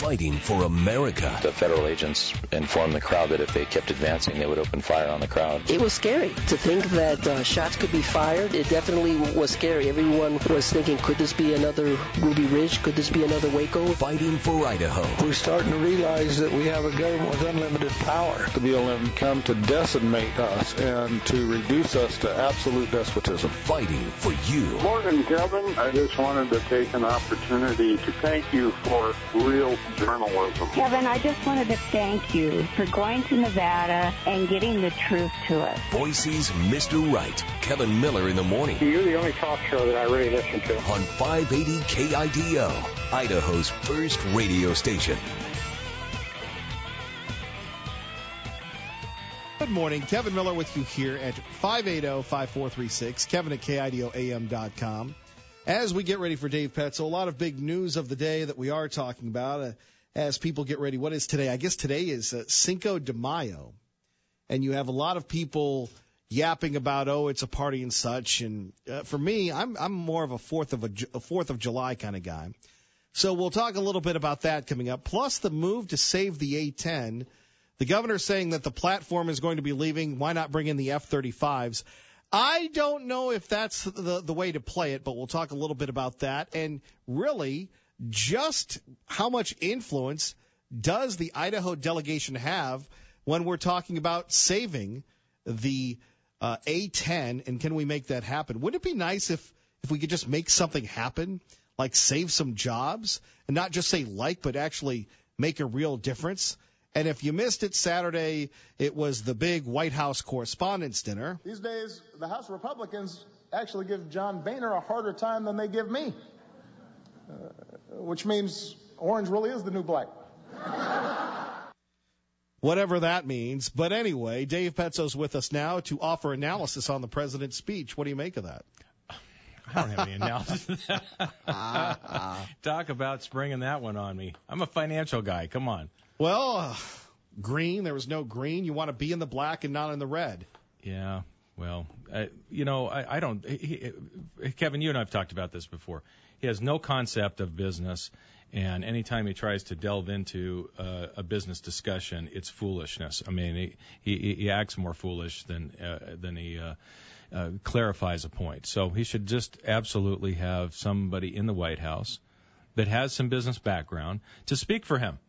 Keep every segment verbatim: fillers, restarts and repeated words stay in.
fighting for America. The federal agents informed the crowd that if they kept advancing, they would open fire on the crowd. It was scary to think that uh, shots could be fired. It definitely was scary. Everyone was thinking, could this be another Ruby Ridge? Could this be another Waco? Fighting for Idaho. We're starting to realize that we have a government with unlimited power. To be able to come to decimate us and to reduce us to absolute despotism. Fighting for you. Morning, Kevin. I just wanted to take an opportunity to thank you for real journalism. Kevin, I just wanted to thank you for going to Nevada and getting the truth to us. Boise's Mister Right. Kevin Miller in the morning. You're the only talk show that I really listen to. On five eighty K I D O, Idaho's first radio station. Good morning. Kevin Miller with you here at five eighty, five four three six, Kevin at K I D O A M dot com. As we get ready for Dave Petzel, a lot of big news of the day that we are talking about uh, as people get ready. What is today? I guess today is uh, Cinco de Mayo. And you have a lot of people yapping about, oh, it's a party and such. And uh, for me, I'm I'm more of a fourth of a, a fourth of July kind of guy. So we'll talk a little bit about that coming up. Plus the move to save the A ten. The governor saying that the platform is going to be leaving. Why not bring in the F thirty-fives? I don't know if that's the, the way to play it, but we'll talk a little bit about that. And really, just how much influence does the Idaho delegation have when we're talking about saving the uh, A ten, and can we make that happen? Wouldn't it be nice if, if we could just make something happen, like save some jobs, and not just say like, but actually make a real difference? And if you missed it Saturday, it was the big White House Correspondents' Dinner. These days, the House Republicans actually give John Boehner a harder time than they give me, uh, which means orange really is the new black. Whatever that means. But anyway, Dave Petzo's with us now to offer analysis on the president's speech. What do you make of that? I don't have any analysis of that. Talk about springing that one on me. I'm a financial guy. Come on. Well, uh, green, there was no green. You want to be in the black and not in the red. Yeah, well, I, you know, I, I don't he, he, Kevin, you and I have talked about this before. He has no concept of business, and anytime he tries to delve into uh, a business discussion, it's foolishness. I mean, he, he, he acts more foolish than, uh, than he uh, uh, clarifies a point. So he should just absolutely have somebody in the White House that has some business background to speak for him.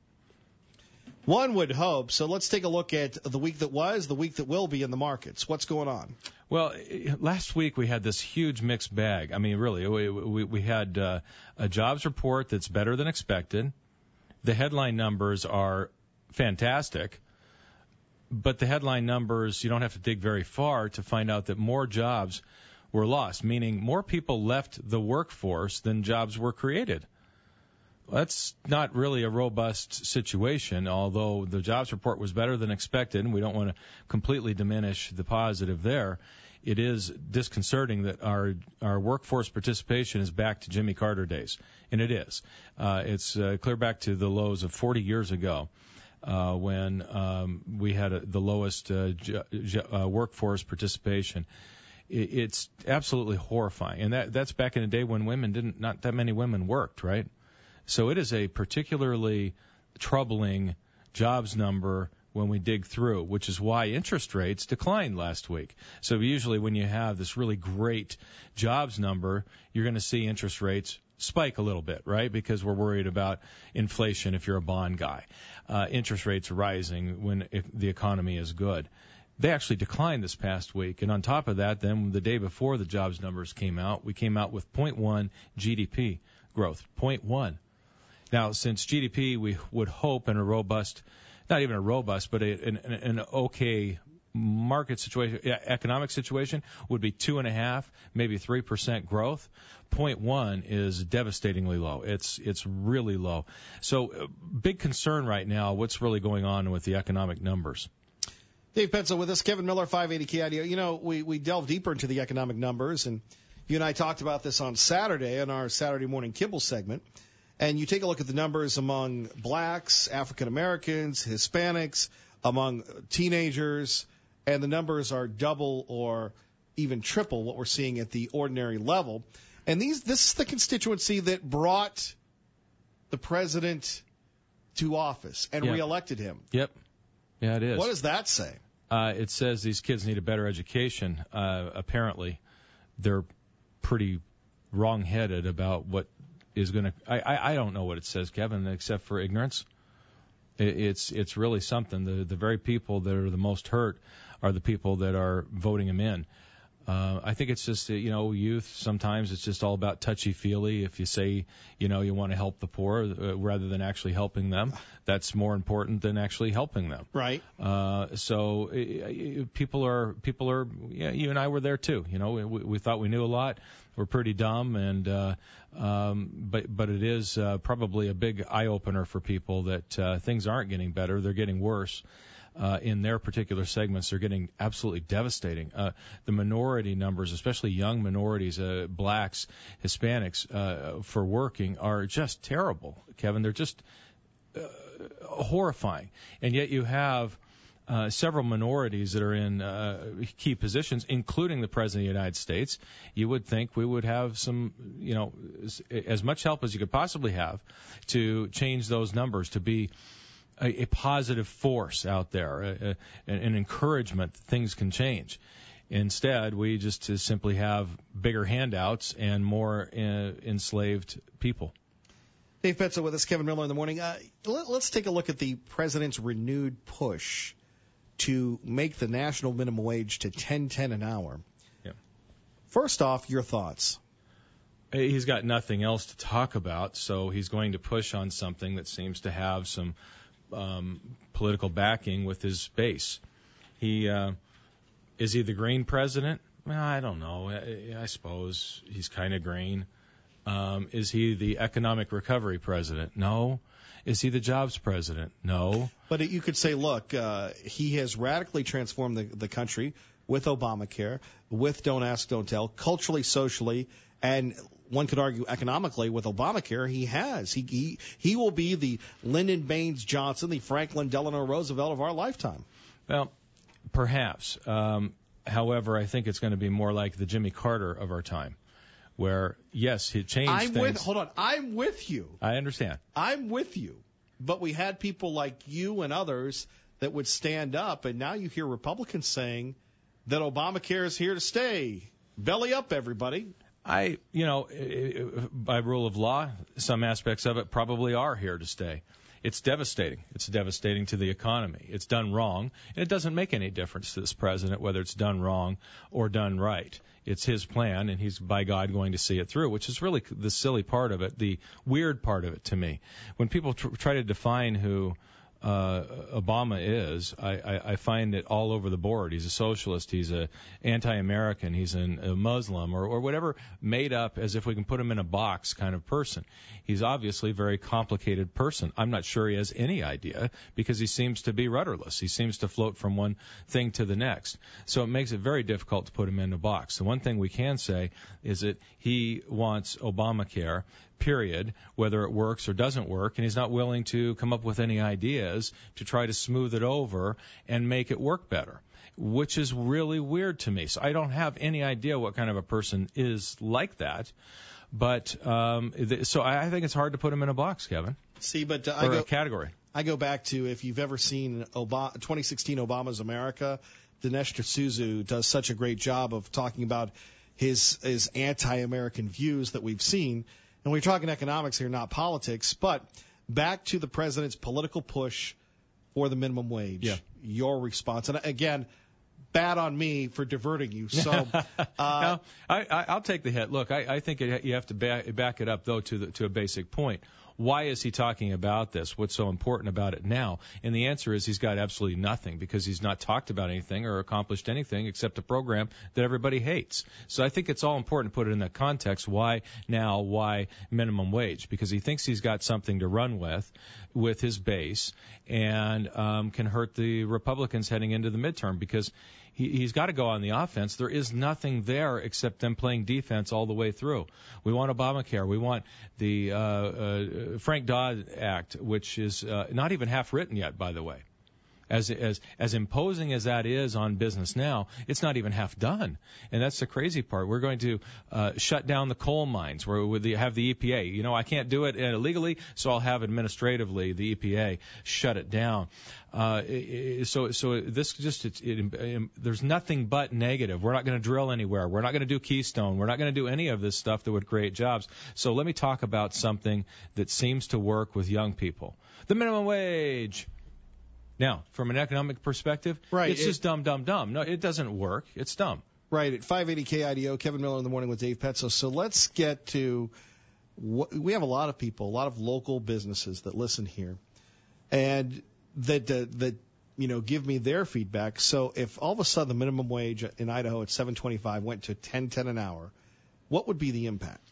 One would hope. So let's take a look at the week that was, the week that will be in the markets. What's going on? Well, last week we had this huge mixed bag. I mean, really, we, we, we had uh, a jobs report that's better than expected. The headline numbers are fantastic. But the headline numbers, you don't have to dig very far to find out that more jobs were lost, meaning more people left the workforce than jobs were created. That's not really a robust situation, although the jobs report was better than expected, and we don't want to completely diminish the positive there. It is disconcerting that our our workforce participation is back to Jimmy Carter days, and it is. Uh, it's uh, clear back to the lows of forty years ago uh, when um, we had a, the lowest uh, j- j- uh, workforce participation. It, it's absolutely horrifying, and that that's back in a day when women didn't, not that many women worked, right? So it is a particularly troubling jobs number when we dig through, which is why interest rates declined last week. So usually when you have this really great jobs number, you're going to see interest rates spike a little bit, right? Because we're worried about inflation if you're a bond guy. Uh, interest rates rising when if the economy is good. They actually declined this past week. And on top of that, then the day before the jobs numbers came out, we came out with zero point one G D P growth, zero point one. Now, since G D P, we would hope in a robust, not even a robust, but a, an, an okay market situation, economic situation would be two and a half, maybe three percent growth. zero point one is devastatingly low. It's it's really low. So, uh, big concern right now. What's really going on with the economic numbers? Dave Petzel with us, Kevin Miller, five eighty K I D O. You know, we we delve deeper into the economic numbers, and you and I talked about this on Saturday in our Saturday morning Kibble segment. And you take a look at the numbers among blacks, African Americans, Hispanics, among teenagers, and the numbers are double or even triple what we're seeing at the ordinary level. And these, this is the constituency that brought the president to office and Yep. reelected him. Yep. Yeah, it is. What does that say? Uh, it says these kids need a better education. Uh, apparently, they're pretty wrong-headed about what is going to. I, I I don't know what it says, Kevin, except for ignorance. It, it's it's really something. The the very people that are the most hurt are the people that are voting him in. Uh, I think it's just, you know, youth, sometimes it's just all about touchy-feely. If you say, you know, you want to help the poor uh, rather than actually helping them, that's more important than actually helping them. Right. Uh, so uh, people are, people are, yeah, you and I were there too. You know, we, we thought we knew a lot. We're pretty dumb, and uh, um, but but it is uh, probably a big eye-opener for people that uh, things aren't getting better; they're getting worse. Uh, in their particular segments, they're getting absolutely devastating. Uh, the minority numbers, especially young minorities, uh, blacks, Hispanics, uh, for working are just terrible, Kevin. They're just uh, horrifying. And yet you have uh, several minorities that are in uh, key positions, including the President of the United States. You would think we would have some, you know, as much help as you could possibly have to change those numbers, to be A, a positive force out there, a, a, an encouragement that things can change. Instead, we just uh, simply have bigger handouts and more uh, enslaved people. Dave Petzel with us, Kevin Miller in the morning. Uh, let, let's take a look at the president's renewed push to make the national minimum wage to ten ten an hour. Yeah. First off, your thoughts. He's got nothing else to talk about, so he's going to push on something that seems to have some Um, political backing with his base. He uh, is he the green president? Well, I don't know. I, I suppose he's kind of green. Um, is he the economic recovery president? No. Is he the jobs president? No. But you could say, look, uh, he has radically transformed the, the country with Obamacare, with Don't Ask, Don't Tell, culturally, socially, and one could argue economically with Obamacare. He has. He he, he will be the Lyndon Baines Johnson, the Franklin Delano Roosevelt of our lifetime. Well, perhaps. Um, however, I think it's going to be more like the Jimmy Carter of our time, where, yes, he changed I'm things. With, hold on. I'm with you. I understand. I'm with you. But we had people like you and others that would stand up, and now you hear Republicans saying that Obamacare is here to stay. Belly up, everybody. I, you know, by rule of law, some aspects of it probably are here to stay. It's devastating. It's devastating to the economy. It's done wrong, and it doesn't make any difference to this president whether it's done wrong or done right. It's his plan, and he's, by God, going to see it through, which is really the silly part of it, the weird part of it to me. When people tr- try to define who uh, Obama is, I, I, I find it all over the board. He's a socialist. He's a anti-American. He's an, a Muslim, or, or whatever, made up as if we can put him in a box kind of person. He's obviously a very complicated person. I'm not sure he has any idea because he seems to be rudderless. He seems to float from one thing to the next. So it makes it very difficult to put him in a box. The one thing we can say is that he wants Obamacare, period, whether it works or doesn't work, and he's not willing to come up with any ideas to try to smooth it over and make it work better, which is really weird to me. So I don't have any idea what kind of a person is like that. But um, th- so I, I think it's hard to put him in a box, Kevin. See, but uh, or I go, a category. I go back to, if you've ever seen Obama, twenty sixteen Obama's America, Dinesh D'Souza does such a great job of talking about his his anti-American views that we've seen. And we're talking economics here, not politics. But back to the president's political push for the minimum wage. Yeah. Your response. And again, bad on me for diverting you. So uh, no, I, I, I'll take the hit. Look, I, I think it, you have to back, back it up, though, to the, to a basic point. Why is he talking about this? What's so important about it now? And the answer is he's got absolutely nothing, because he's not talked about anything or accomplished anything except a program that everybody hates. So I think it's all important to put it in that context. Why now? Why minimum wage? Because he thinks he's got something to run with, with his base, and um, can hurt the Republicans heading into the midterm, because he, he's got to go on the offense. There is nothing there except them playing defense all the way through. We want Obamacare. We want the uh, uh, Frank Dodd Act, which is uh, not even half written yet, by the way. As as as imposing as that is on business now, it's not even half done, and that's the crazy part. We're going to uh, shut down the coal mines. Where we have the E P A. You know, I can't do it illegally, so I'll have administratively the E P A shut it down. Uh, so so this just it, it, it, there's nothing but negative. We're not going to drill anywhere. We're not going to do Keystone. We're not going to do any of this stuff that would create jobs. So let me talk about something that seems to work with young people: the minimum wage. Now, from an economic perspective, right, it's it, just dumb, dumb, dumb. No, it doesn't work. It's dumb. Right, at five eighty K I D O, Kevin Miller in the Morning with Dave Petzo. So let's get to what, we have a lot of people, a lot of local businesses that listen here, and that uh, that you know give me their feedback. So if all of a sudden the minimum wage in Idaho at seven twenty-five went to ten ten an hour, what would be the impact?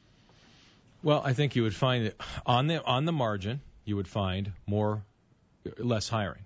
Well, I think you would find that on the on the margin, you would find more less hiring.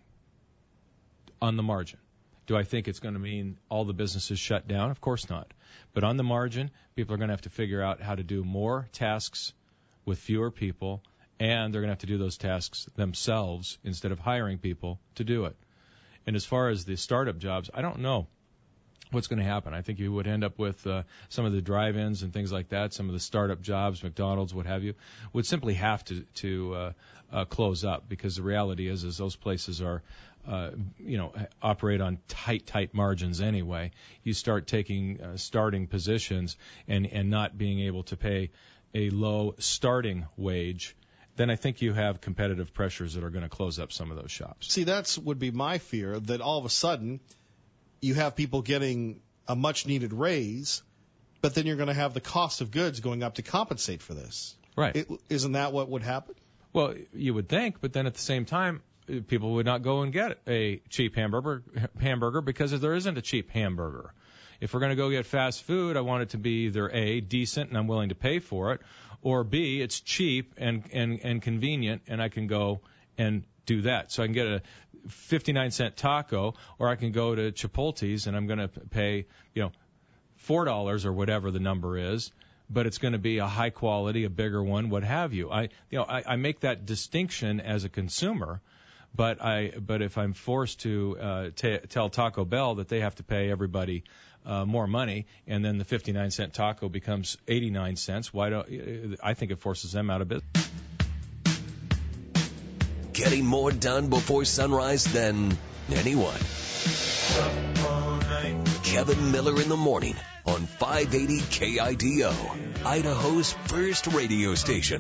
On the margin. Do I think it's going to mean all the businesses shut down? Of course not. But on the margin, people are going to have to figure out how to do more tasks with fewer people, and they're going to have to do those tasks themselves instead of hiring people to do it. And as far as the startup jobs, I don't know what's going to happen. I think you would end up with uh, some of the drive-ins and things like that, some of the startup jobs, McDonald's, what have you, would simply have to, to uh, uh, close up, because the reality is, is those places are Uh, you know, operate on tight, tight margins anyway. You start taking uh, starting positions and, and not being able to pay a low starting wage, then I think you have competitive pressures that are going to close up some of those shops. See, that's would be my fear, that all of a sudden you have people getting a much-needed raise, but then you're going to have the cost of goods going up to compensate for this. Right. It, isn't that what would happen? Well, you would think, but then at the same time, people would not go and get a cheap hamburger hamburger because there isn't a cheap hamburger. If we're going to go get fast food, I want it to be either A, decent and I'm willing to pay for it, or B, it's cheap and, and, and convenient and I can go and do that. So I can get a fifty-nine cent taco, or I can go to Chipotle's and I'm going to pay, you know, four dollars or whatever the number is, but it's going to be a high quality, a bigger one, what have you. I, you know, I, I make that distinction as a consumer. But I, but if I'm forced to uh, t- tell Taco Bell that they have to pay everybody uh, more money, and then the fifty-nine cent taco becomes eighty-nine cents, why don't I think it forces them out of business? Getting more done before sunrise than anyone. Kevin Miller in the Morning on five eighty K I D O, Idaho's first radio station.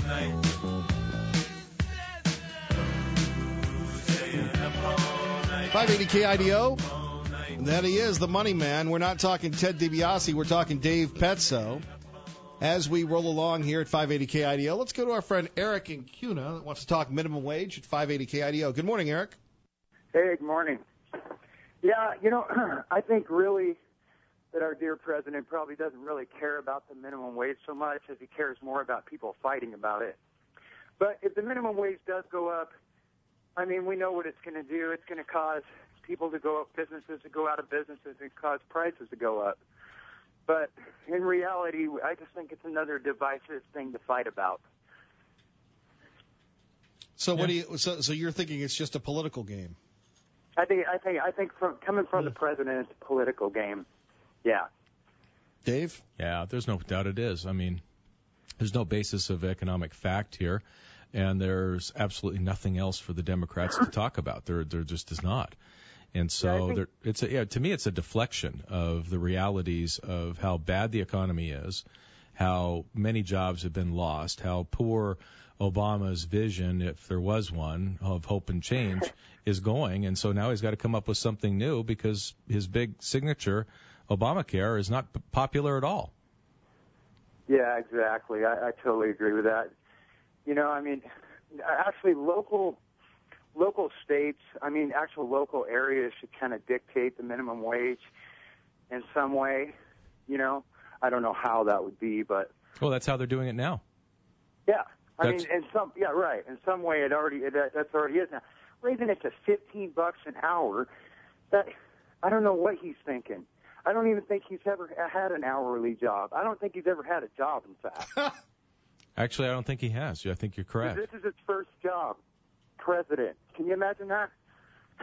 five eighty K I D O, that he is, the money man. We're not talking Ted DiBiase, we're talking Dave Petzo. As we roll along here at five eighty K I D O, let's go to our friend Eric in Cuna that wants to talk minimum wage at five eighty K I D O. Good morning, Eric. Hey, good morning. Yeah, you know, I think really that our dear president probably doesn't really care about the minimum wage so much as he cares more about people fighting about it. But if the minimum wage does go up, I mean, we know what it's going to do. It's going to cause people to go up, businesses to go out of businesses, and cause prices to go up. But in reality, I just think it's another divisive thing to fight about. So what do you? So, so you're thinking it's just a political game? I think. I think. I think from coming from the president, it's a political game. Yeah. Dave? Yeah, there's no doubt it is. I mean, there's no basis of economic fact here. And there's absolutely nothing else for the Democrats to talk about. There, there just is not. And so yeah, there, it's a, yeah, to me, it's a deflection of the realities of how bad the economy is, how many jobs have been lost, how poor Obama's vision, if there was one, of hope and change is going. And so now he's got to come up with something new because his big signature, Obamacare, is not p- popular at all. Yeah, exactly. I, I totally agree with that. You know, I mean, actually local local states, I mean, actual local areas should kind of dictate the minimum wage in some way, you know. I don't know how that would be, but... Well, that's how they're doing it now. Yeah. I That's... mean, in some, yeah, right. In some way, it already, it, that's already is now. Raising it to fifteen bucks an hour, that, I don't know what he's thinking. I don't even think he's ever had an hourly job. I don't think he's ever had a job, in fact. Actually, I don't think he has. I think you're correct. This is his first job, president. Can you imagine that?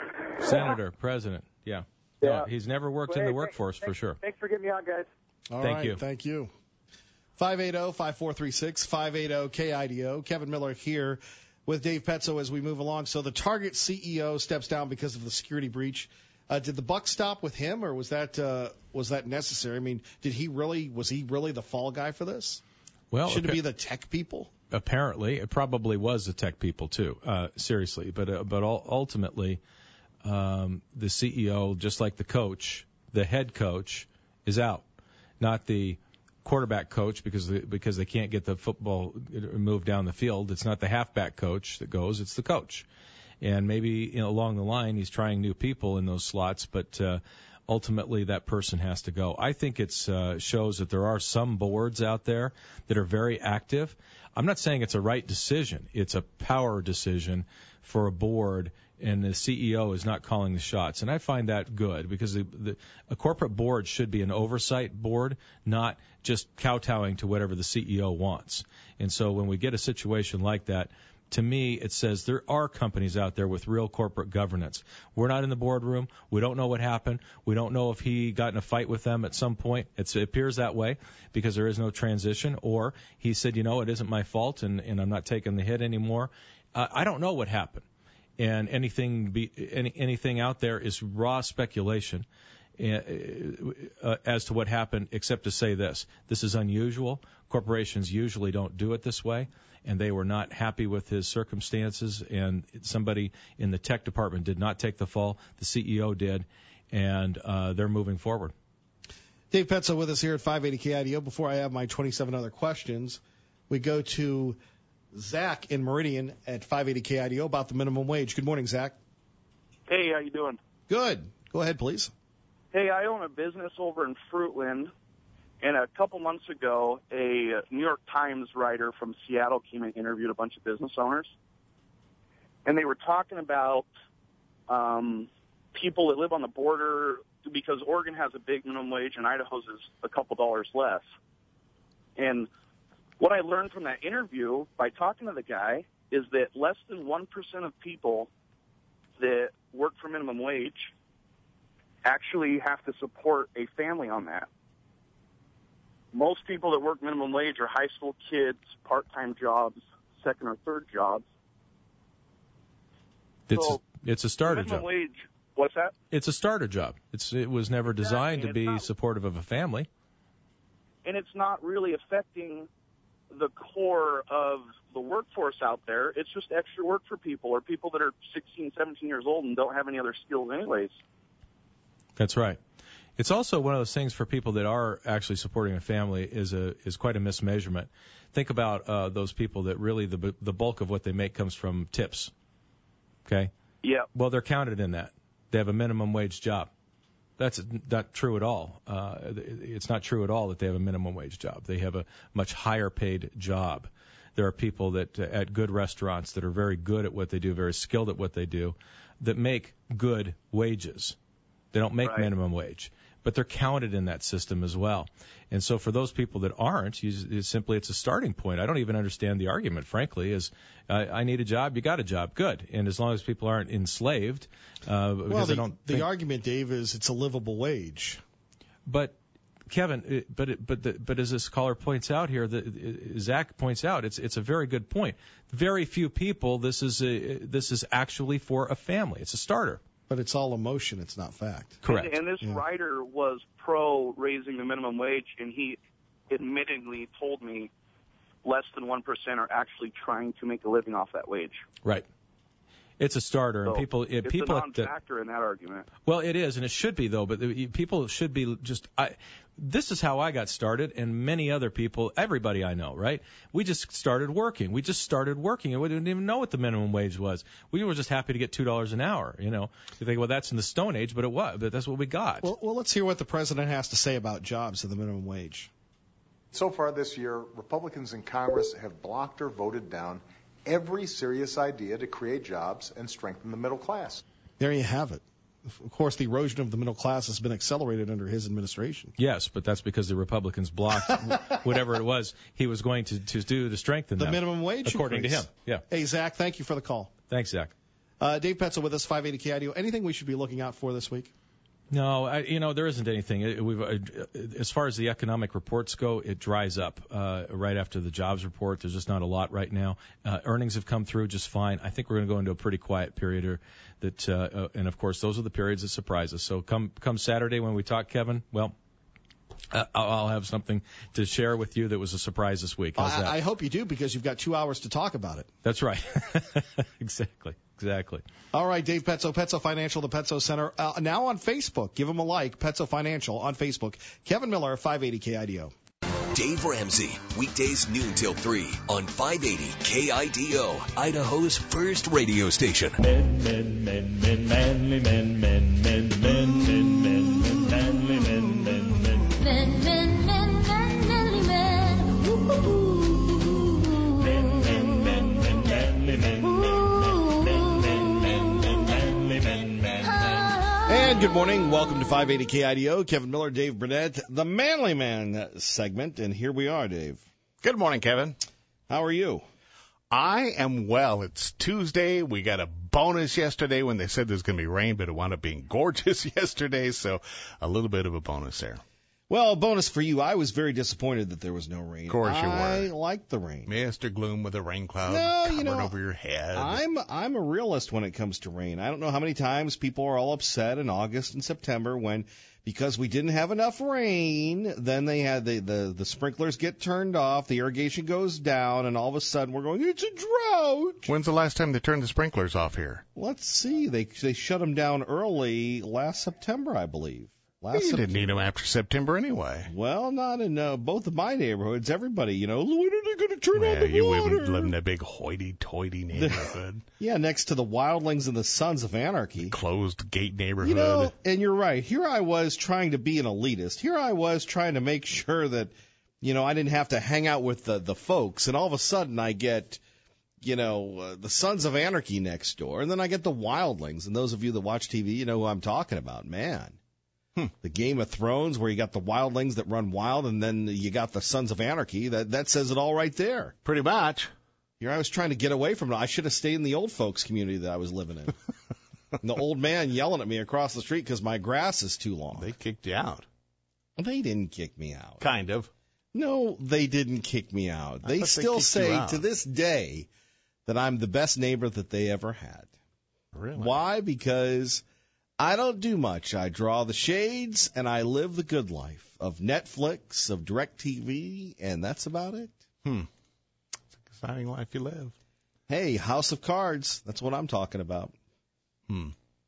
Senator, president, yeah. Yeah. No, he's never worked well, in the hey, workforce thanks, for sure. Thanks for getting me on, guys. All Thank right, you. Thank you. five eight zero, five four three six, five eight zero K I D O. Kevin Miller here with Dave Petzo as we move along. So the Target C E O steps down because of the security breach. Uh, did the buck stop with him, or was that uh, was that necessary? I mean, did he really was he really the fall guy for this? Well, should it be the tech people? Apparently, it probably was the tech people too. Uh, seriously, but uh, but ultimately, um, the C E O, just like the coach, the head coach, is out, not the quarterback coach because the, because they can't get the football moved down the field. It's not the halfback coach that goes; it's the coach. And maybe you know, along the line, he's trying new people in those slots, but uh, ultimately that person has to go. I think it uh, shows that there are some boards out there that are very active. I'm not saying it's a right decision. It's a power decision for a board, and the C E O is not calling the shots. And I find that good because the, the, a corporate board should be an oversight board, not just kowtowing to whatever the C E O wants. And so when we get a situation like that, to me, it says there are companies out there with real corporate governance. We're not in the boardroom. We don't know what happened. We don't know if he got in a fight with them at some point. It's, it appears that way because there is no transition. Or he said, you know, it isn't my fault and, and I'm not taking the hit anymore. Uh, I don't know what happened. And anything be, any, anything out there is raw speculation uh, as to what happened, except to say this. This is unusual. Corporations usually don't do it this way. And they were not happy with his circumstances, and somebody in the tech department did not take the fall. The C E O did, and uh, they're moving forward. Dave Petzo with us here at five eighty K I D O. Before I have my twenty-seven other questions, we go to Zach in Meridian at five eighty K I D O about the minimum wage. Good morning, Zach. Hey, how you doing? Good. Go ahead, please. Hey, I own a business over in Fruitland. And a couple months ago, a New York Times writer from Seattle came and interviewed a bunch of business owners. And they were talking about um, people that live on the border because Oregon has a big minimum wage and Idaho's is a couple dollars less. And what I learned from that interview by talking to the guy is that less than one percent of people that work for minimum wage actually have to support a family on that. Most people that work minimum wage are high school kids, part-time jobs, second or third jobs. It's so it's a starter minimum job. Wage, what's that? It's a starter job. It's it was never designed Exactly. to be It's not- supportive of a family. And it's not really affecting the core of the workforce out there. It's just extra work for people or people that are sixteen, seventeen years old and don't have any other skills anyways. That's right. It's also one of those things for people that are actually supporting a family is a is quite a mismeasurement. Think about uh, those people that really the the bulk of what they make comes from tips. Okay. Yeah. Well, they're counted in that. They have a minimum wage job. That's not true at all. Uh, it's not true at all that they have a minimum wage job. They have a much higher paid job. There are people that uh, at good restaurants that are very good at what they do, very skilled at what they do, that make good wages. They don't make Right. minimum wage, but they're counted in that system as well. And so for those people that aren't, you, it's simply it's a starting point. I don't even understand the argument, frankly, is uh, I need a job, you got a job, good. And as long as people aren't enslaved, uh, because Well, the, I don't the think, argument, Dave, is it's a livable wage. But Kevin, it, but it, but the, but as this caller points out here, the, Zach points out, it's it's a very good point. Very few people. This is a, this is actually for a family. It's a starter. But it's all emotion. It's not fact. Correct. And, and this Yeah. writer was pro raising the minimum wage, and he admittedly told me less than one percent are actually trying to make a living off that wage. Right. It's a starter, So and people it, it's people a at the, non-factor in that argument. well, it is, and it should be though. But the, people should be just. I, this is how I got started, and many other people, everybody I know, right? We just started working. We just started working, and we didn't even know what the minimum wage was. We were just happy to get two dollars an hour. You know, you think, well, that's in the Stone Age, but it was. But that's what we got. Well, well, let's hear what the president has to say about jobs and the minimum wage. So far this year, Republicans in Congress have blocked or voted down every serious idea to create jobs and strengthen the middle class. There you have it. Of course, the erosion of the middle class has been accelerated under his administration. Yes, but that's because the Republicans blocked whatever it was he was going to, to do to strengthen The them, minimum wage according increase. to him. Yeah. Hey, Zach, thank you for the call. Thanks, Zach. Uh, Dave Petzel with us, five eighty K I D O. Anything we should be looking out for this week? No, I, you know, there isn't anything. It, we've, uh, as far as the economic reports go, it dries up uh, right after the jobs report. There's just not a lot right now. Uh, earnings have come through just fine. I think we're going to go into a pretty quiet period here. That, uh, uh, and of course, those are the periods that surprise us. So come come Saturday when we talk, Kevin, well, uh, I'll have something to share with you that was a surprise this week. How's I, that? I hope you do, because you've got two hours to talk about it. That's right. Exactly. Exactly. All right, Dave Petzo, Petzo Financial, the Petzo Center. Uh, now on Facebook. Give them a like, Petzo Financial on Facebook. Kevin Miller, five eighty K I D O. Dave Ramsey, weekdays noon till three on five eighty K I D O, Idaho's first radio station. Men, men, men, men, manly men, men, men, men, men, men, men, manly men, men, men, men, men, men, men, manly men. Woo-hoo-hoo. Men, men, men, men, manly men. And good morning. Welcome to five eighty K I D O. Kevin Miller, Dave Burnett, the Manly Man segment. And here we are, Dave. Good morning, Kevin. How are you? I am well. It's Tuesday. We got a bonus yesterday when they said there's going to be rain, but it wound up being gorgeous yesterday. So a little bit of a bonus there. Well, bonus for you. I was very disappointed that there was no rain. Of course you were. I like the rain. Mister Gloom with a rain cloud no, covering you know, over your head. I'm I'm a realist when it comes to rain. I don't know how many times people are all upset in August and September when, because we didn't have enough rain, then they had the, the, the sprinklers get turned off, the irrigation goes down, and all of a sudden we're going, it's a drought. When's the last time they turned the sprinklers off here? Let's see. They they shut them down early last September, I believe. Last you September. didn't need them after September anyway. Well, not in uh, both of my neighborhoods. Everybody, you know, when are they going to turn yeah, on the you water? You live in that big hoity-toity neighborhood. Yeah, next to the Wildlings and the Sons of Anarchy. Closed gate neighborhood. You know, and you're right. Here I was trying to be an elitist. Here I was trying to make sure that, you know, I didn't have to hang out with the, the folks. And all of a sudden I get, you know, uh, the Sons of Anarchy next door. And then I get the Wildlings. And those of you that watch T V, you know who I'm talking about. Man. Hmm. The Game of Thrones, where you got the wildlings that run wild, and then you got the Sons of Anarchy. That that says it all right there. Pretty much. Here I was trying to get away from it. I should have stayed in the old folks community that I was living in. And the old man yelling at me across the street because my grass is too long. They kicked you out. They didn't kick me out. Kind of. No, they didn't kick me out. They still they say to this day that I'm the best neighbor that they ever had. Really? Why? Because I don't do much. I draw the shades, and I live the good life of Netflix, of DirecTV, and that's about it. Hmm. It's an exciting life you live. Hey, House of Cards. That's what I'm talking about. Hmm.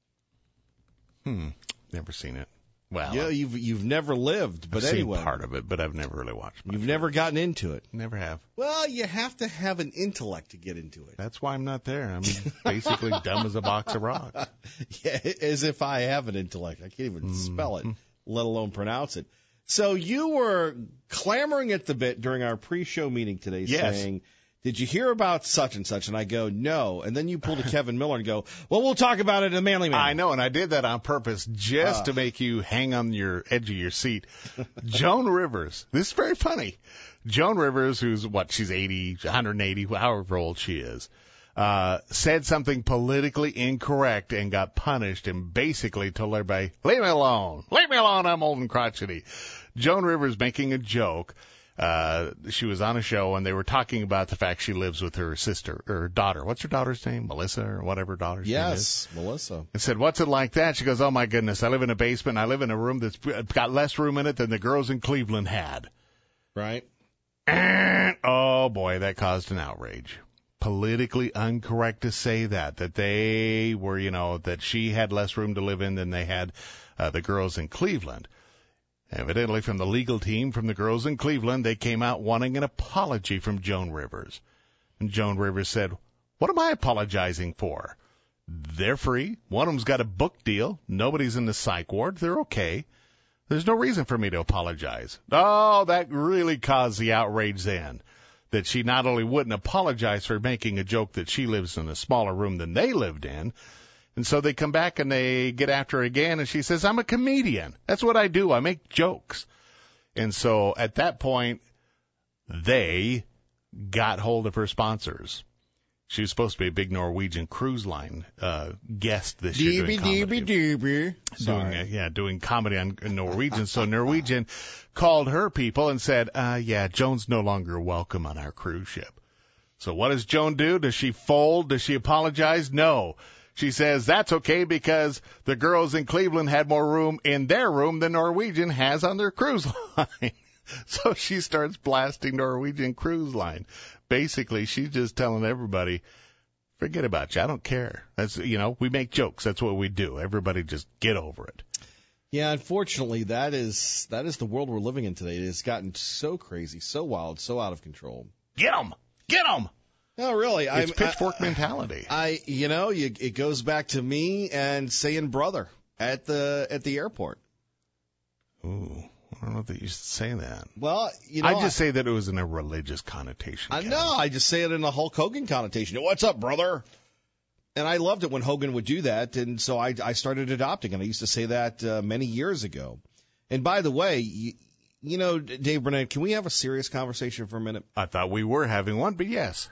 Hmm. Never seen it. Well, yeah, you've you've never lived, but I've anyway, seen part of it, but I've never really watched much. You've never gotten into it. Never have. Well, you have to have an intellect to get into it. That's why I'm not there. I'm basically dumb as a box of rocks. Yeah, as if I have an intellect. I can't even mm-hmm. spell it, let alone pronounce it. So you were clamoring at the bit during our pre-show meeting today, yes. saying, did you hear about such and such? And I go, no. And then you pull to Kevin Miller and go, well, we'll talk about it in the Manly Man. I know, and I did that on purpose just uh. to make you hang on your edge of your seat. Joan Rivers. This is very funny. Joan Rivers, who's, what, she's eighty, one hundred eighty, however old she is, uh, said something politically incorrect and got punished and basically told everybody, leave me alone. Leave me alone. I'm old and crotchety. Joan Rivers making a joke. Uh, she was on a show and they were talking about the fact she lives with her sister or daughter. What's her daughter's name? Melissa or whatever her daughter's yes, name is. Yes, Melissa. And said, what's it like that? She goes, oh my goodness, I live in a basement. I live in a room that's got less room in it than the girls in Cleveland had. Right. And, oh boy, that caused an outrage. Politically incorrect to say that, that they were, you know, that she had less room to live in than they had, uh, the girls in Cleveland. Evidently, from the legal team, from the girls in Cleveland, they came out wanting an apology from Joan Rivers. And Joan Rivers said, what am I apologizing for? They're free. One of them's got a book deal. Nobody's in the psych ward. They're okay. There's no reason for me to apologize. Oh, that really caused the outrage then, that she not only wouldn't apologize for making a joke that she lives in a smaller room than they lived in, and so they come back and they get after her again, and she says, I'm a comedian. That's what I do. I make jokes. And so at that point, they got hold of her sponsors. She was supposed to be a big Norwegian cruise line uh, guest this year. Deeby, deeby, deeby. Doing, uh, yeah, doing comedy on Norwegian. So Norwegian called her people and said, uh, yeah, Joan's no longer welcome on our cruise ship. So what does Joan do? Does she fold? Does she apologize? No. She says that's okay because the girls in Cleveland had more room in their room than Norwegian has on their cruise line. So she starts blasting Norwegian Cruise Line. Basically, she's just telling everybody, forget about you. I don't care. That's, you know, we make jokes. That's what we do. Everybody just get over it. Yeah, unfortunately, that is that is the world we're living in today. It has gotten so crazy, so wild, so out of control. Get 'em! Get 'em! No, really. It's I'm, pitchfork I, mentality. I, you know, you, it goes back to me and saying brother at the at the airport. Ooh. I don't know that you should say that. Well, you know, I just I, say that it was in a religious connotation. I know. I just say it in a Hulk Hogan connotation. What's up, brother? And I loved it when Hogan would do that, and so I, I started adopting it. I used to say that uh, many years ago. And by the way, you, you know, Dave Burnett, can we have a serious conversation for a minute? I thought we were having one, but yes.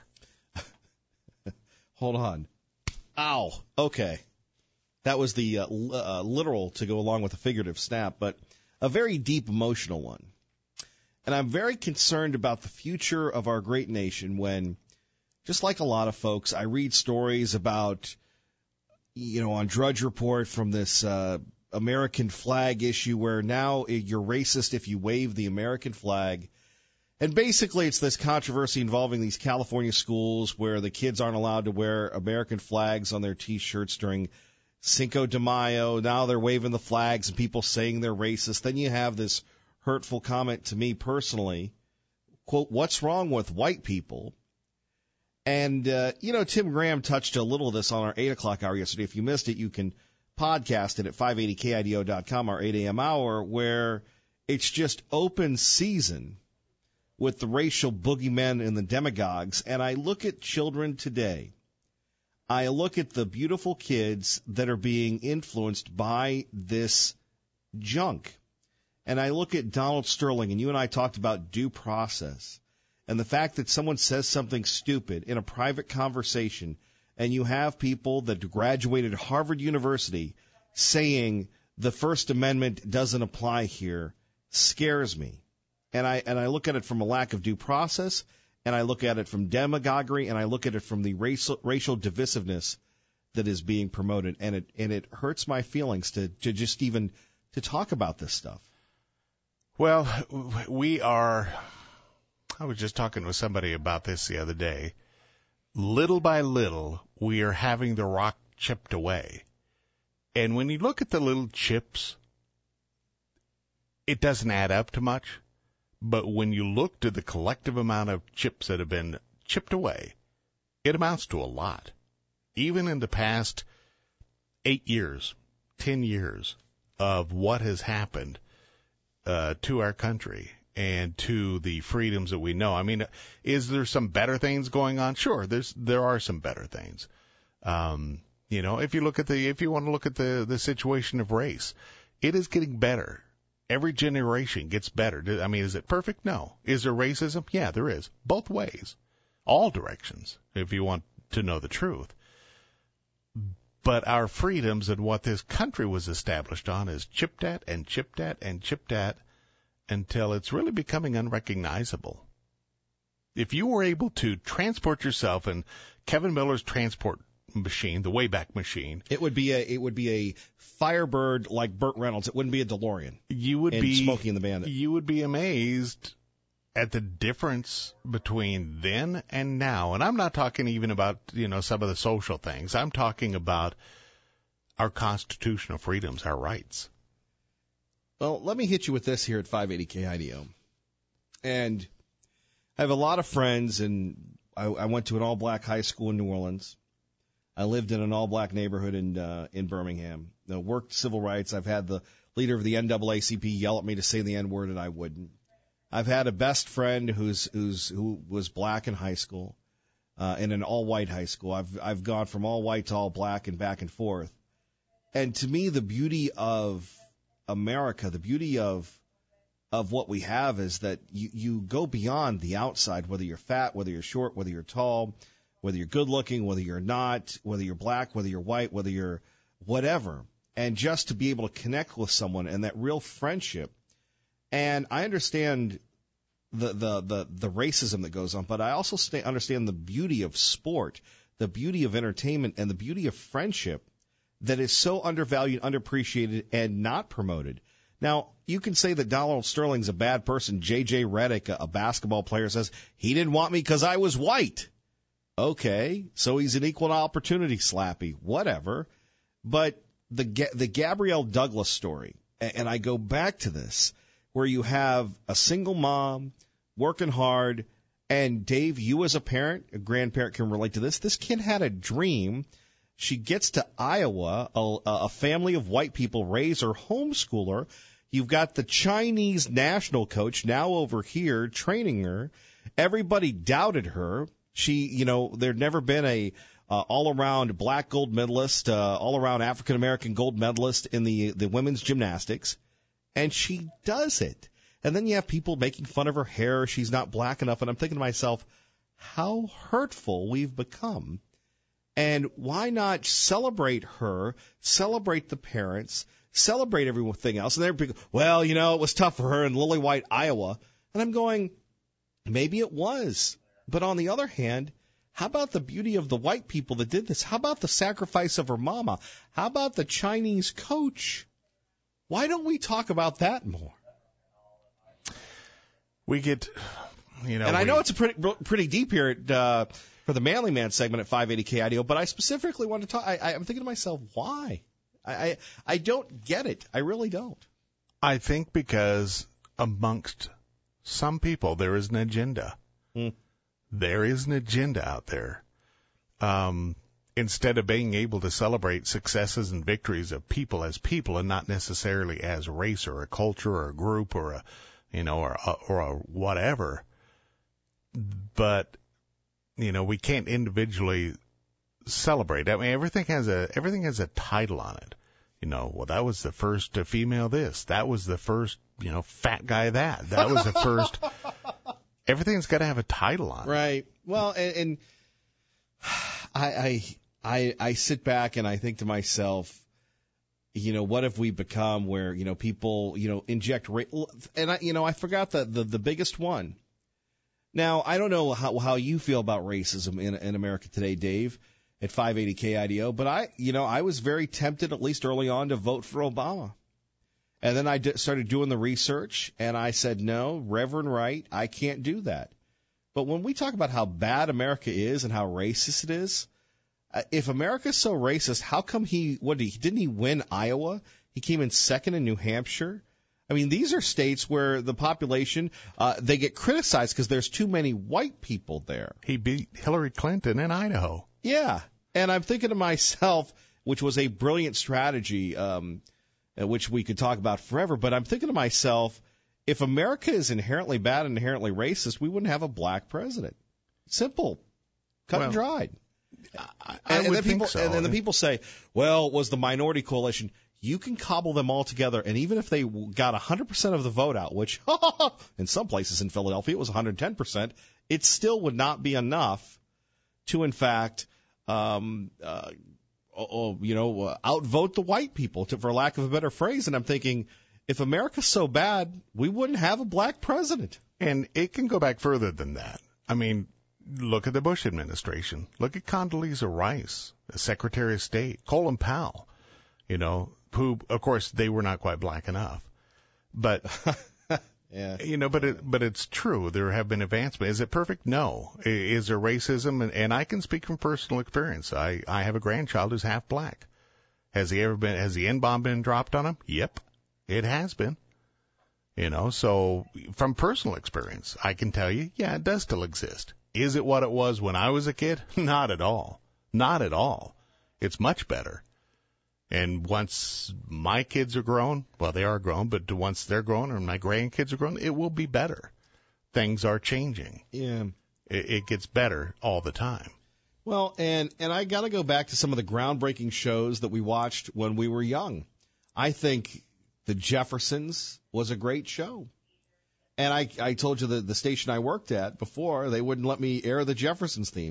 Hold on. Ow. Okay. That was the uh, l- uh, literal to go along with the figurative snap, but a very deep emotional one. And I'm very concerned about the future of our great nation when, just like a lot of folks, I read stories about, you know, on Drudge Report from this uh, American flag issue where now you're racist if you wave the American flag. And basically it's this controversy involving these California schools where the kids aren't allowed to wear American flags on their T-shirts during Cinco de Mayo. Now they're waving the flags and people saying they're racist. Then you have this hurtful comment to me personally, quote, what's wrong with white people? And, uh, you know, Tim Graham touched a little of this on our eight o'clock hour yesterday. If you missed it, you can podcast it at five eighty K I D O dot com, our eight a.m. hour, where it's just open season with the racial boogeymen and the demagogues. And I look at children today. I look at the beautiful kids that are being influenced by this junk. And I look at Donald Sterling, and you and I talked about due process. And the fact that someone says something stupid in a private conversation, and you have people that graduated Harvard University saying the First Amendment doesn't apply here, scares me. And I and I look at it from a lack of due process, and I look at it from demagoguery, and I look at it from the racial racial divisiveness that is being promoted, and it and it hurts my feelings to to just even to talk about this stuff. Well, we are. I was just talking with somebody about this the other day. Little by little, we are having the rock chipped away. And when you look at the little chips, it doesn't add up to much. But when you look to the collective amount of chips that have been chipped away, it amounts to a lot. Even in the past eight years, ten years of what has happened uh, to our country and to the freedoms that we know. I mean, is there some better things going on? Sure, there's there are some better things. Um, you know, if you look at the if you want to look at the the situation of race, it is getting better. Every generation gets better. I mean, is it perfect? No. Is there racism? Yeah, there is. Both ways. All directions, if you want to know the truth. But our freedoms and what this country was established on is chipped at and chipped at and chipped at until it's really becoming unrecognizable. If you were able to transport yourself in Kevin Miller's transport machine, the Wayback Machine, it would be a it would be a Firebird like Burt Reynolds. It wouldn't be a DeLorean. You would and be Smokey and the Bandit. You would be amazed at the difference between then and now. And I'm not talking even about, you know, some of the social things. I'm talking about our constitutional freedoms, our rights. Well, let me hit you with this here at five eighty K I D O. And I have a lot of friends, and I, I went to an all-black high school in New Orleans. I lived in an all-black neighborhood in uh, in Birmingham. I worked civil rights. I've had the leader of the N double A C P yell at me to say the N-word, and I wouldn't. I've had a best friend who's who's who was black in high school, uh, in an all-white high school. I've I've gone from all-white to all-black and back and forth. And to me, the beauty of America, the beauty of of what we have is that you, you go beyond the outside, whether you're fat, whether you're short, whether you're tall, whether you're good looking, whether you're not, whether you're black, whether you're white, whether you're whatever, and just to be able to connect with someone and that real friendship. And I understand the the the, the racism that goes on, but I also stay, understand the beauty of sport, the beauty of entertainment, and the beauty of friendship that is so undervalued, underappreciated, and not promoted. Now, you can say that Donald Sterling's a bad person. J J Redick, a, a basketball player, says, he didn't want me because I was white. Okay, so he's an equal opportunity slappy, whatever. But the the Gabrielle Douglas story, and I go back to this, where you have a single mom working hard, and Dave, you as a parent, a grandparent can relate to this. This kid had a dream. She gets to Iowa, a, a family of white people raise her, homeschool her. You've got the Chinese national coach now over here training her. Everybody doubted her. She, you know, there'd never been a uh, all-around black gold medalist, uh, all-around African-American gold medalist in the, the women's gymnastics. And she does it. And then you have people making fun of her hair. She's not black enough. And I'm thinking to myself, how hurtful we've become. And why not celebrate her, celebrate the parents, celebrate everything else? And they're big, well, you know, it was tough for her in Lily White, Iowa. And I'm going, maybe it was. But on the other hand, how about the beauty of the white people that did this? How about the sacrifice of her mama? How about the Chinese coach? Why don't we talk about that more? We get, you know. And I we, know it's a pretty pretty deep here at, uh, for the Manly Man segment at five eighty K I D O, but I specifically want to talk. I, I'm thinking to myself, why? I, I I don't get it. I really don't. I think because amongst some people there is an agenda. Hmm. There is an agenda out there. Um, instead of being able to celebrate successes and victories of people as people and not necessarily as race or a culture or a group or a, you know, or a, or a whatever. But, you know, we can't individually celebrate. I mean, everything has a, everything has a title on it. You know, well, that was the first female this. That was the first, you know, fat guy that. That was the first. Everything's got to have a title on it. Right. Well, and, and I, I I I sit back and I think to myself, you know, what have we become where, you know, people, you know, inject race, and I, you know, I forgot the, the the biggest one. Now, I don't know how how you feel about racism in in America today, Dave, at five eighty K I D O, but I, you know, I was very tempted, at least early on, to vote for Obama. And then I d- started doing the research, and I said, no, Reverend Wright, I can't do that. But when we talk about how bad America is and how racist it is, uh, if America's so racist, how come he, what did he, didn't he win Iowa? He came in second in New Hampshire. I mean, these are states where the population, uh, they get criticized because there's too many white people there. He beat Hillary Clinton in Idaho. Yeah. And I'm thinking to myself, which was a brilliant strategy, um, which we could talk about forever, but I'm thinking to myself, if America is inherently bad and inherently racist, we wouldn't have a black president. Simple. Cut well, and dried. I, I and, and would then think people, so. And then the people say, well, it was the minority coalition. You can cobble them all together, and even if they got one hundred percent of the vote out, which in some places in Philadelphia it was one hundred ten percent, it still would not be enough to, in fact, um, uh, Oh, you know, uh, outvote the white people, to, for lack of a better phrase. And I'm thinking, if America's so bad, we wouldn't have a black president. And it can go back further than that. I mean, look at the Bush administration. Look at Condoleezza Rice, the Secretary of State, Colin Powell, you know, who, of course, they were not quite black enough. But, yeah. you know, but it, but it's true. There have been advancements. Is it perfect? No. Is there racism? And, and I can speak from personal experience. I, I have a grandchild who's half black. Has he ever been, has the N-bomb been dropped on him? Yep. It has been. You know, so from personal experience, I can tell you, yeah, it does still exist. Is it what it was when I was a kid? Not at all. Not at all. It's much better. And once my kids are grown, well, they are grown, but once they're grown or my grandkids are grown, it will be better. Things are changing. Yeah. It, it gets better all the time. Well, and, and I got to go back to some of the groundbreaking shows that we watched when we were young. I think The Jeffersons was a great show. And I, I told you that the station I worked at before, they wouldn't let me air the Jeffersons theme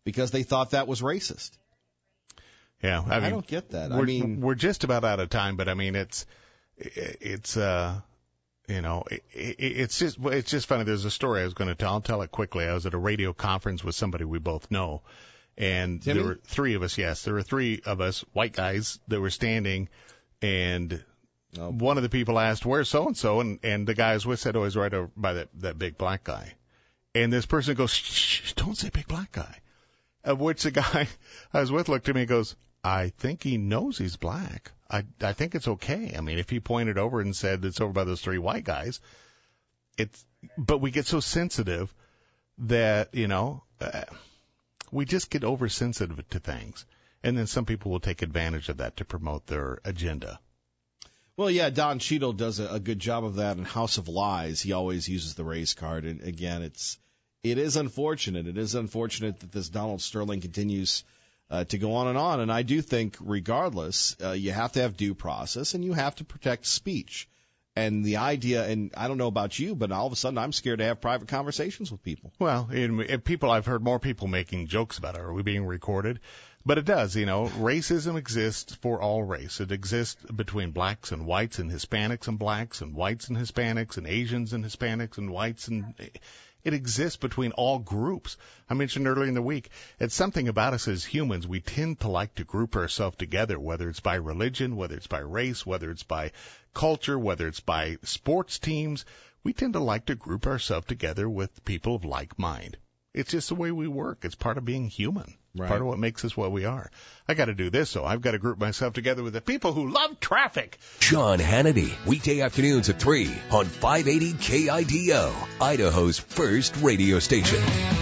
because they thought that was racist. Yeah, I, mean, I don't get that. We're, I mean, we're just about out of time, but I mean, it's it's uh, you know, it, it, it's just it's just funny. There's a story I was going to tell. I'll tell it quickly. I was at a radio conference with somebody we both know, and Timmy? there were three of us. Yes, there were three of us, white guys, that were standing, and oh. one of the people asked, "Where's so and so?" and and the guy I was with said, "Oh, he's right over by that that big black guy." And this person goes, shh, shh, "Don't say big black guy." Of which the guy I was with looked at me and goes, "I think he knows he's black. I I think it's okay. I mean, if he pointed over and said it's over by those three white guys, it's." But we get so sensitive that you know uh, we just get oversensitive to things, and then some people will take advantage of that to promote their agenda. Well, yeah, Don Cheadle does a, a good job of that in House of Lies. He always uses the race card, and again, it's it is unfortunate. It is unfortunate that this Donald Sterling continues uh, to go on and on. And I do think, regardless, uh, you have to have due process, and you have to protect speech. And the idea, and I don't know about you, but all of a sudden I'm scared to have private conversations with people. Well, and, and people, I've heard more people making jokes about it. Are we being recorded? But it does, you know, racism exists for all race. It exists between blacks and whites and Hispanics and blacks and whites and Hispanics and Asians and Hispanics and whites, and it exists between all groups. I mentioned earlier in the week, it's something about us as humans. We tend to like to group ourselves together, whether it's by religion, whether it's by race, whether it's by culture, whether it's by sports teams. We tend to like to group ourselves together with people of like mind. It's just the way we work. It's part of being human. Right. Part of what makes us what we are. I got to do this, so I've got to group myself together with the people who love traffic. Sean Hannity, weekday afternoons at three on five eighty K I D O, Idaho's first radio station.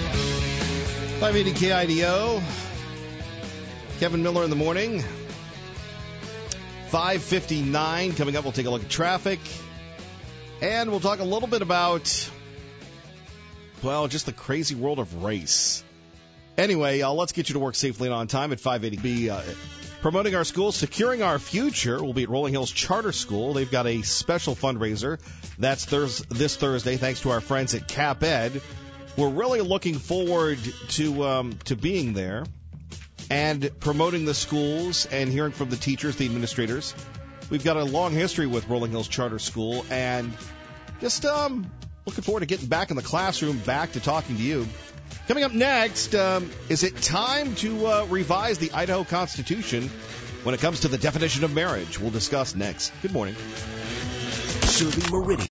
five eighty K I D O, Kevin Miller in the morning. five fifty-nine coming up. We'll take a look at traffic, and we'll talk a little bit about, well, just the crazy world of race. Anyway, uh, let's get you to work safely and on time at five eighty. Be uh, promoting our school, securing our future. We'll be at Rolling Hills Charter School. They've got a special fundraiser. That's thurs- this Thursday, thanks to our friends at Cap Ed. We're really looking forward to um, to being there and promoting the schools and hearing from the teachers, the administrators. We've got a long history with Rolling Hills Charter School, and just um, looking forward to getting back in the classroom, back to talking to you. Coming up next, um, is it time to uh, revise the Idaho Constitution when it comes to the definition of marriage? We'll discuss next. Good morning. Serving Meridian.